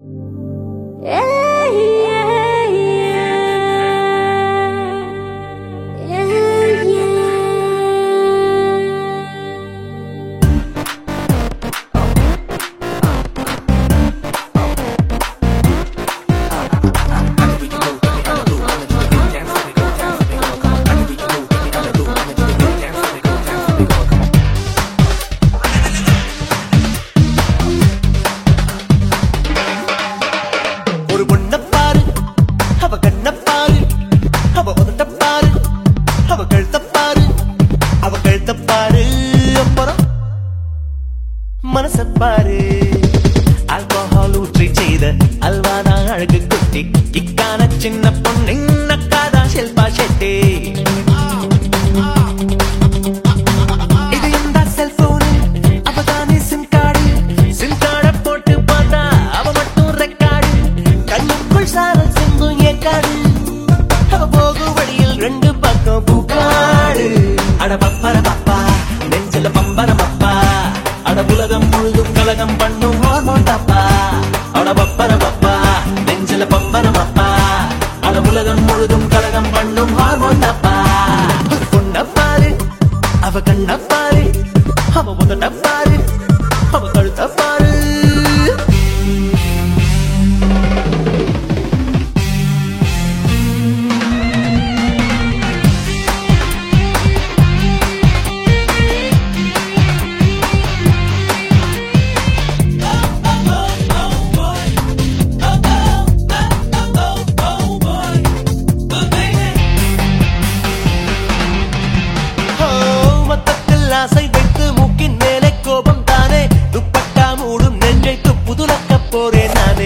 மனசப்பாரு alcohol ஊற்றி செய்த Al Wahda அழகு குட்டி இக்கான சின்ன பொண்ணு நக்காதா ஷில்பா ஷெட்டி இது இந்த செல்போனு அவதானே சிம் கார்டை போட்டு பார்த்தா அவ மட்டும் ரெக்கார்டு கண்ணுக்குள் சாரல் சிந்தும் ஏற்காடு அவ போகும் வழியில் ரெண்டு பக்கம் பூக்காடு அட பப்பர பப்பா நெஞ்சில பம்பர பப்பா அட உலகம் முழுதும் கலகம் பண்ணும் ஹார்மோன் தப்பா அட பப்பர பப்பா நெஞ்சில பம்பர பப்பா அட உலகம் முழுதும் கலகம் பண்ணும் ஹார்மோன் தப்பா பொண்ண பாரு அவ கண்ண பாரு அவ முதட்ட பாரு அவ கழுத்த பாரு ஆசை வைத்து மூக்கின் மேலே கோபம் தானே துப்பட்டா மூடும் நெஞ்சை துப்புதுலக்க போறேன் நானே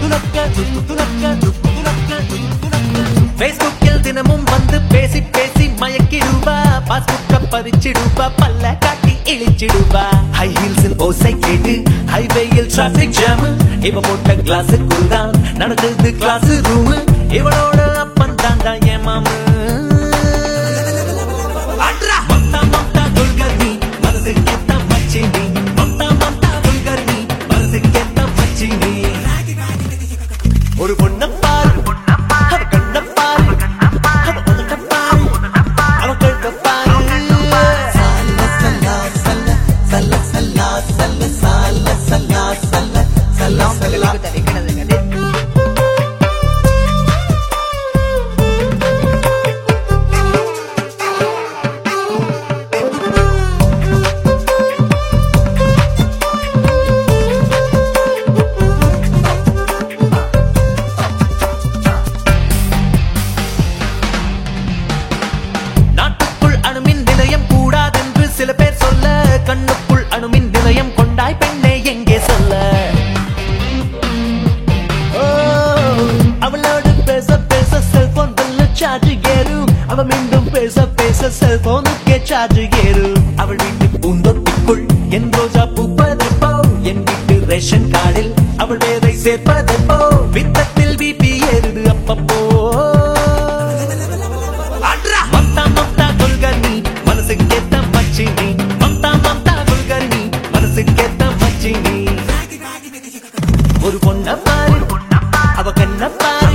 பேஸ்புக்கில் தினமும் வந்து பேசி பேசி மயக்கிடுவா பாஸ்புக்க பதிச்சிடுவா பல்ல காட்டி இழிச்சிடுவா ஹை ஹீல்ஸில் ஓசை கேட்டு ஹைவேயில் டிராபிக் ஜாம் இவ போட்ட கிளாஸுக்குள் தான் நடந்தது கிளாஸ் ரூம் இவளோட அப்பன் தாண்டா என் மாமு ஒரு பொண்ண பாரு அவ கண்ண பாரு அவ உதட்ட பாரு அவ கழுத்த பாரு சல்ல சல்லா சல்ல சல்ல சல்லா சல்ல சல்ல சல்லா சல்ல சல்லா சல்லா தெரிகிறது சில பேர் சொல்ல கண்ணுக்குள் அணுமின் நிலையம் கொண்டாய் பெண்ணே எங்கே சொல்ல அவளோடு பேச பேச செல்போன் பில்லு சார்ஜ் ஏறும் அவ மீண்டும் பேச பேச செல்போனுக்கே சார்ஜ் ஏறும் அவள் வீட்டு பூந்தொட்டிக்குள் என் ரோஜா பூப்பதெப்போ என் வீட்டு ரேஷன் கார்டில் அவள் வேரை சேர்ப்பதெப்போ வித்தத்தில் பிபி ஏறுது அப்பப்போ மம்தா கொள்கனி மனசுக்கேத்த மச்சினி மம்தா கொள்கனி மனசுக்கேத்த மச்சினி ஒரு பொண்ண பாரு அவ கண்ண பாரு